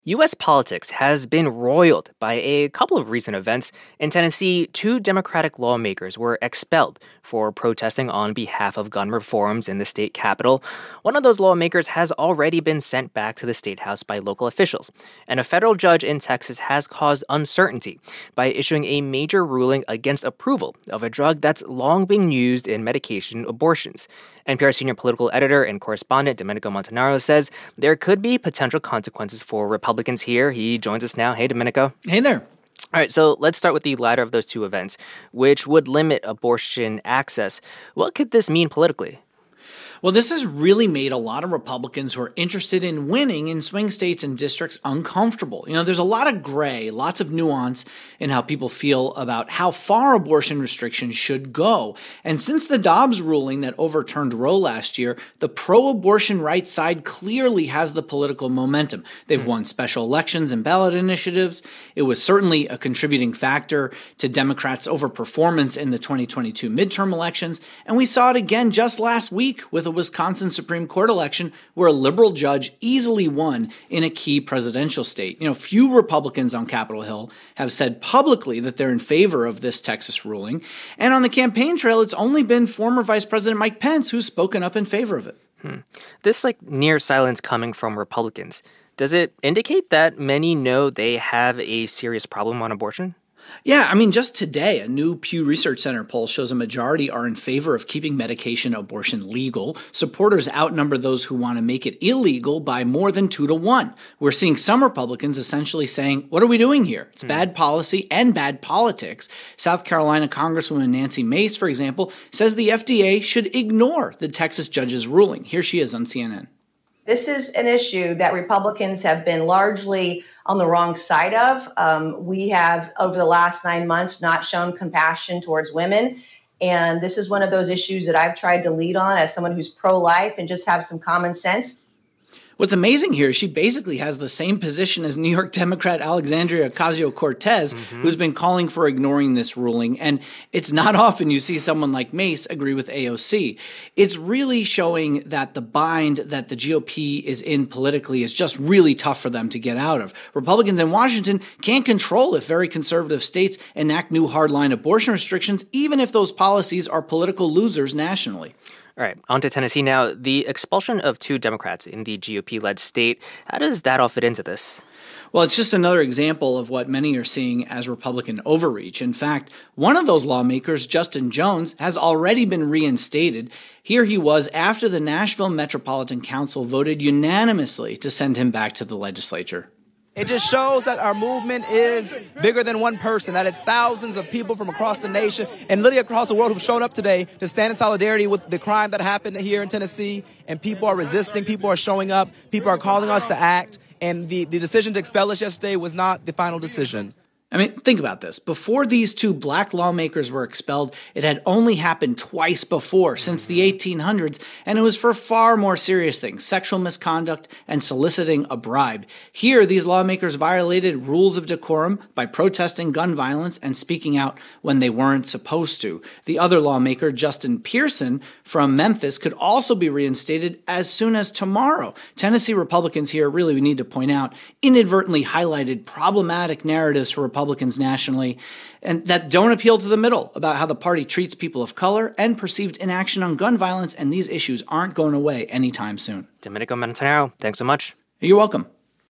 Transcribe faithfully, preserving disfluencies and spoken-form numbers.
U S politics has been roiled by a couple of recent events. In Tennessee, two Democratic lawmakers were expelled for protesting on behalf of gun reforms in the state capitol. One of those lawmakers has already been sent back to the state house by local officials. And a federal judge in Texas has caused uncertainty by issuing a major ruling against approval of a drug that's long been used in medication abortions. N P R senior political editor and correspondent Domenico Montanaro says there could be potential consequences for Republicans here. He joins us now. Hey, Domenico. Hey there. All right, so let's start with the latter of those two events, which would limit abortion access. What could this mean politically? Well, this has really made a lot of Republicans who are interested in winning in swing states and districts uncomfortable. You know, there's a lot of gray, lots of nuance in how people feel about how far abortion restrictions should go. And since the Dobbs ruling that overturned Roe last year, the pro-abortion right side clearly has the political momentum. They've won special elections and ballot initiatives. It was certainly a contributing factor to Democrats' overperformance in the twenty twenty-two midterm elections. And we saw it again just last week with a Wisconsin Supreme Court election where a liberal judge easily won in a key presidential state. You know, few Republicans on Capitol Hill have said publicly that they're in favor of this Texas ruling. And on the campaign trail, it's only been former Vice President Mike Pence who's spoken up in favor of it. Hmm. This like near silence coming from Republicans, does it indicate that many know they have a serious problem on abortion? Yeah, I mean, just today, a new Pew Research Center poll shows a majority are in favor of keeping medication abortion legal. Supporters outnumber those who want to make it illegal by more than two to one. We're seeing some Republicans essentially saying, what are we doing here? It's mm. bad policy and bad politics. South Carolina Congresswoman Nancy Mace, for example, says the F D A should ignore the Texas judge's ruling. Here she is on C N N. This is an issue that Republicans have been largely on the wrong side of. Um, we have, over the last nine months, not shown compassion towards women. And this is one of those issues that I've tried to lead on as someone who's pro-life and just have some common sense. What's amazing here is she basically has the same position as New York Democrat Alexandria Ocasio-Cortez, mm-hmm. who's been calling for ignoring this ruling. And it's not often you see someone like Mace agree with A O C. It's really showing that the bind that the G O P is in politically is just really tough for them to get out of. Republicans in Washington can't control if very conservative states enact new hardline abortion restrictions, even if those policies are political losers nationally. All right, on to Tennessee now. The expulsion of two Democrats in the G O P-led state, how does that all fit into this? Well, it's just another example of what many are seeing as Republican overreach. In fact, one of those lawmakers, Justin Jones, has already been reinstated. Here he was after the Nashville Metropolitan Council voted unanimously to send him back to the legislature. It just shows that our movement is bigger than one person, that it's thousands of people from across the nation and literally across the world who've shown up today to stand in solidarity with the crime that happened here in Tennessee. And people are resisting, people are showing up, people are calling us to act. And the, the decision to expel us yesterday was not the final decision. I mean, think about this. Before these two black lawmakers were expelled, it had only happened twice before since the eighteen hundreds, and it was for far more serious things, sexual misconduct and soliciting a bribe. Here, these lawmakers violated rules of decorum by protesting gun violence and speaking out when they weren't supposed to. The other lawmaker, Justin Pearson from Memphis, could also be reinstated as soon as tomorrow. Tennessee Republicans here, really we need to point out, inadvertently highlighted problematic narratives for Republicans Republicans nationally, and that don't appeal to the middle about how the party treats people of color and perceived inaction on gun violence, and these issues aren't going away anytime soon. Domenico Montanaro, thanks so much. You're welcome.